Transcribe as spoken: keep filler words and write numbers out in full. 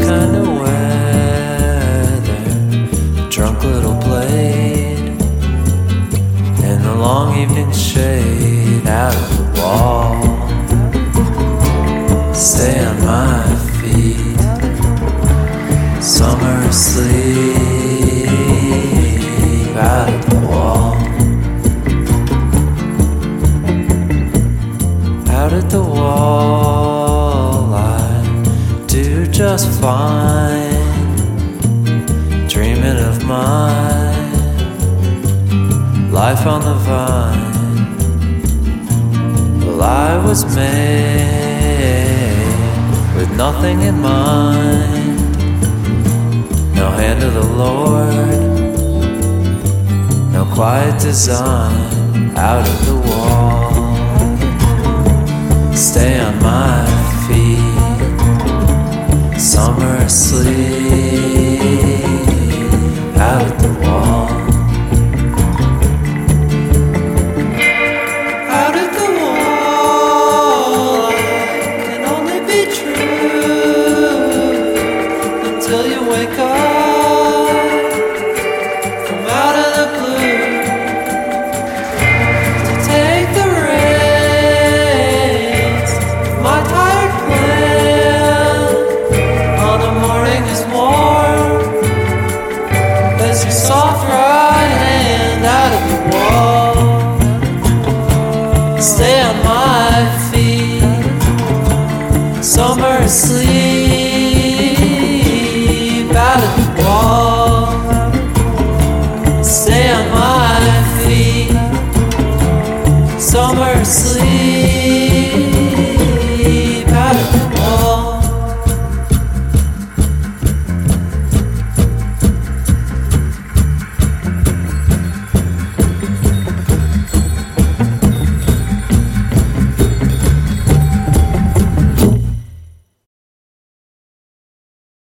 kind of weather, drunk little blade in the long evening shade out of the wall. Stay on my feet, summer sleep out of the wall. Out at the wall, I do just fine, dreaming of my life on the vine. Well, I was made with nothing in mind, no hand of the Lord, no quiet design out of the wall.